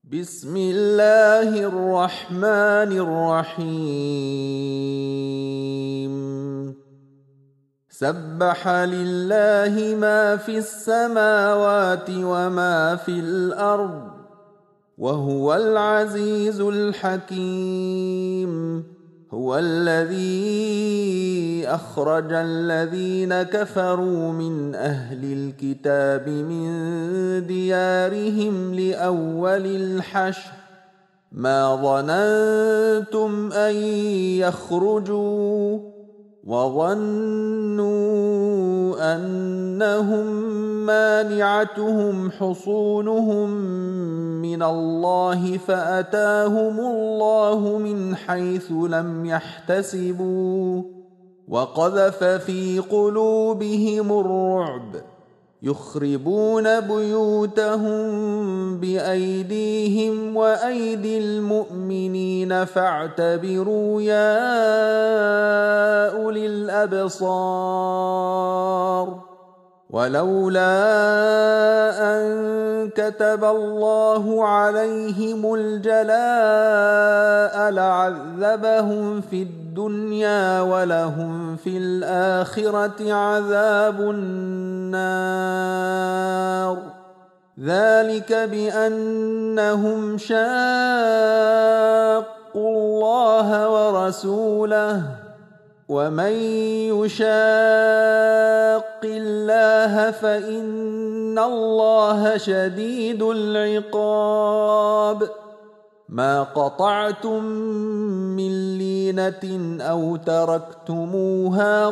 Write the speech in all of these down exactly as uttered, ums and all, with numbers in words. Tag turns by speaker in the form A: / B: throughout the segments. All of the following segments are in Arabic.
A: بسم الله الرحمن الرحيم سبح لله ما في السماوات وما في الأرض وهو العزيز الحكيم هو الذي أخرج الذين كفروا من أهل الكتاب من ديارهم لأول الحشر ما ظننتم أن يخرجوا وظنوا أنهم مانعتهم حصونهم من الله فأتاهم الله من حيث لم يحتسبوا وقذف في قلوبهم الرعب يخربون بيوتهم بأيديهم وأيدي المؤمنين فاعتبروا يا أولي الأبصار ولولا أن كتب الله عليهم الجلاء لعذبهم في الدنيا ولهم في الآخرة عذاب النار ذلك بأنهم شاقوا الله ورسوله ومن يشاق الله فإن الله شديد العقاب ما قطعتم من لينة أو تركتموها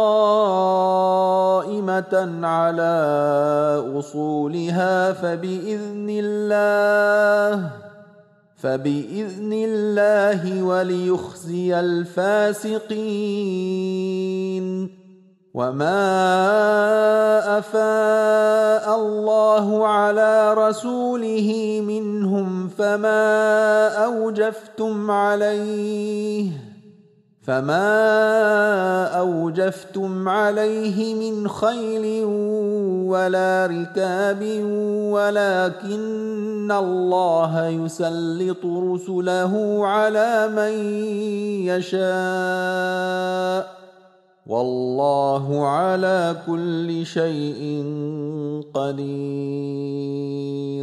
A: قائمة على أصولها فبإذن الله فبإذن الله وليخزي الفاسقين وما أفاء الله على رسوله منهم فما أوجفتم عليه فما أوجفتم عليه من خيل ولا ركاب ولكن الله يسلط رسله على من يشاء والله على كل شيء قدير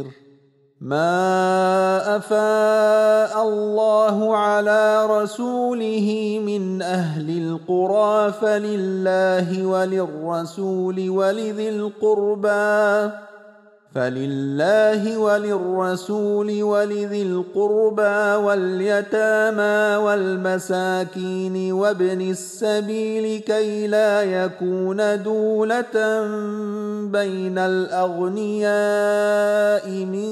A: ما أفاء الله على رسوله من أهل القرى فلله وللرسول ولذي القربى فلله وللرسول ولذي القربى واليتامى والمساكين وابن السبيل كي لا يكون دولة بين الأغنياء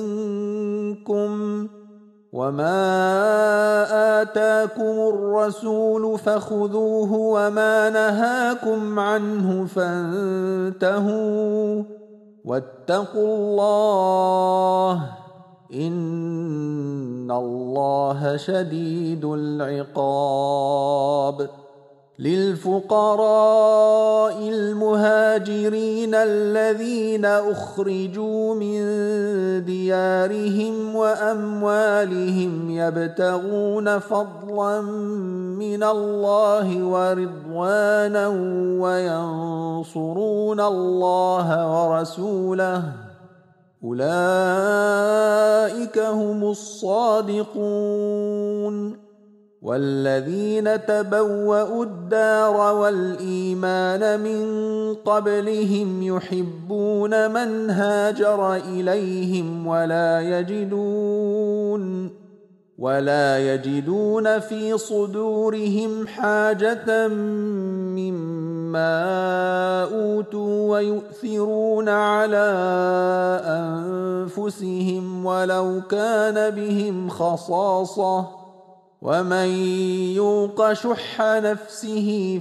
A: منكم وما آتاكم الرسول فخذوه وما نهاكم عنه فانتهوا واتقوا الله إن الله شديد العقاب للفقراء المهاجرين الذين أخرجوا من ديارهم وأموالهم يبتغون فضلا من الله ورضوانا وينصرون الله ورسوله أولئك هم الصادقون والذين تبوأوا الدار والإيمان من قبلهم يحبون من هاجر إليهم ولا يجدون ولا يجدون في صدورهم حاجة مما أوتوا ويؤثرون على أنفسهم ولو كان بهم خصاصة ومن يوق شح نفسه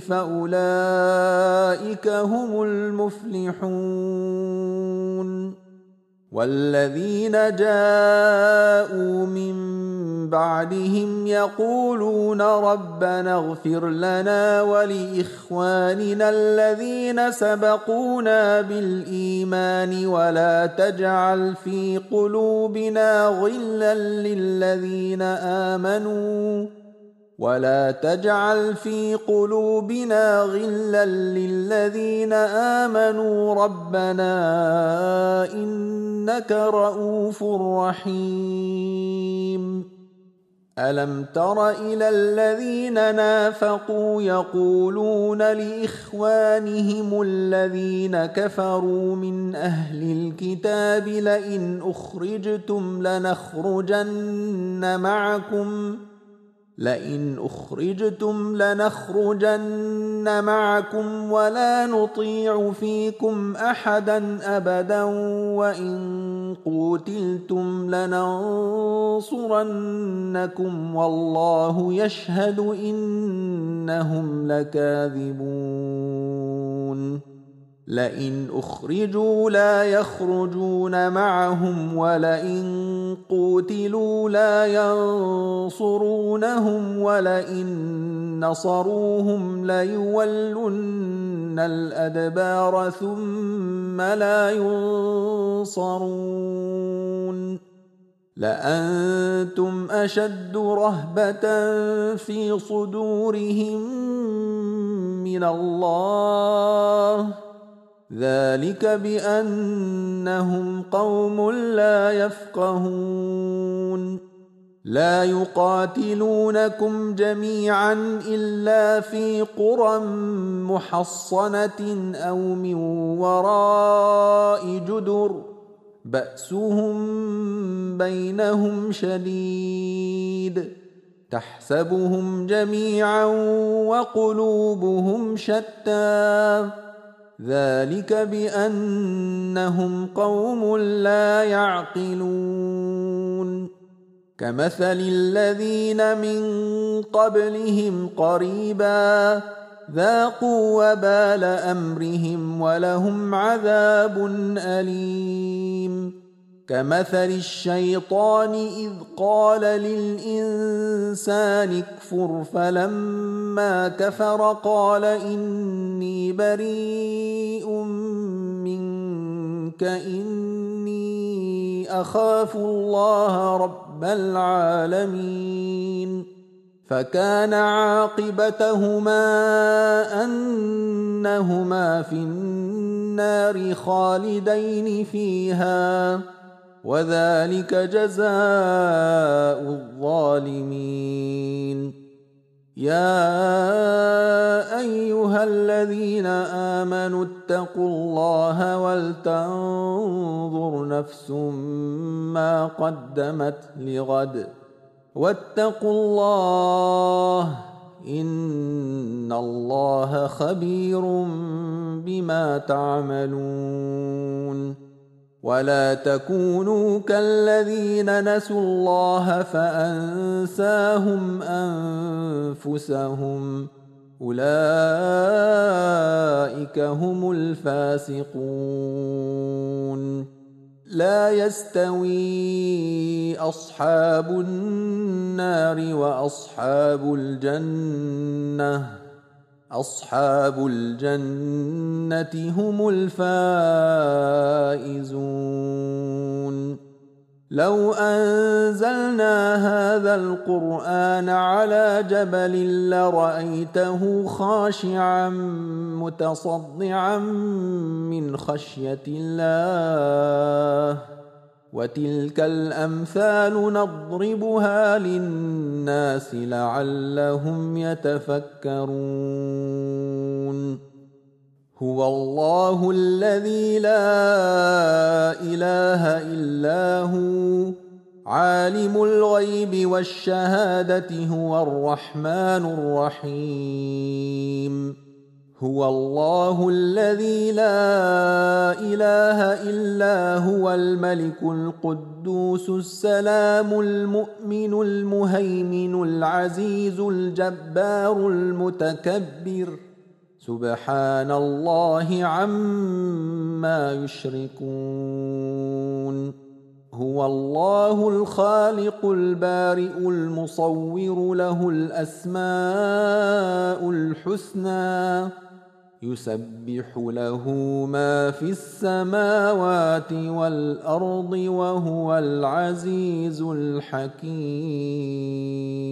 A: فأولئك هم المفلحون والذين جاءوا من بعدهم يقولون ربنا اغفر لنا ولإخواننا الذين سبقونا بالإيمان ولا تجعل في قلوبنا غلا للذين آمنوا ولا تجعل في قلوبنا غلا للذين آمنوا ربنا إنك رؤوف رحيم. ألم تر إلى الذين نافقوا يقولون لإخوانهم الذين كفروا من أهل الكتاب لئن أخرجتم لنخرجن معكم لئن أخرجتم لنخرجن معكم ولا نطيع فيكم أحدا أبدا وإن قوتلتم لننصرنكم والله يشهد إنهم لكاذبون. لئن أخرجوا لا يخرجون معهم ولئن قوتلوا لا ينصرونهم ولئن نصروهم ليولن الأدبار ثم لا ينصرون. لأنتم أشد رهبة في صدورهم من الله ذلك بأنهم قوم لا يفقهون. لا يقاتلونكم جميعا إلا في قرى محصنة أو من وراء جدر بأسهم بينهم شديد تحسبهم جميعا وقلوبهم شتى ذلك بأنهم قوم لا يعقلون. كمثل الذين من قبلهم قريبا ذاقوا وبال أمرهم ولهم عذاب أليم. كمثل الشيطان إذ قال للإنسان اكفر فلما كفر قال إني بريء منك إني أخاف الله رب العالمين. فكان عاقبتهما أنهما في النار خالدين فيها وذلك جزاء الظالمين. يا أيها الذين آمنوا اتقوا الله ولتنظر نفس ما قدمت لغد واتقوا الله إن الله خبير بما تعملون. ولا تكونوا كالذين نسوا الله فأنساهم أنفسهم أولئك هم الفاسقون. لا يستوي أصحاب النار وأصحاب الجنة أصحاب الجنة هم الفائزون. لو أنزلنا هذا القرآن على جبل لرأيته خاشعا متصدعا من خشية الله وتلك الأمثال نضربها للناس لعلهم يتفكرون. هو الله الذي لا إله إلا هو عالم الغيب والشهادة هو الرحمن الرحيم. هو الله الذي لا إله إلا هو الملك القدوس السلام المؤمن المهيمن العزيز الجبار المتكبر سبحان الله عما يشركون. هو الله الخالق البارئ المصور له الأسماء الحسنى يسبح له ما في السماوات والأرض وهو العزيز الحكيم.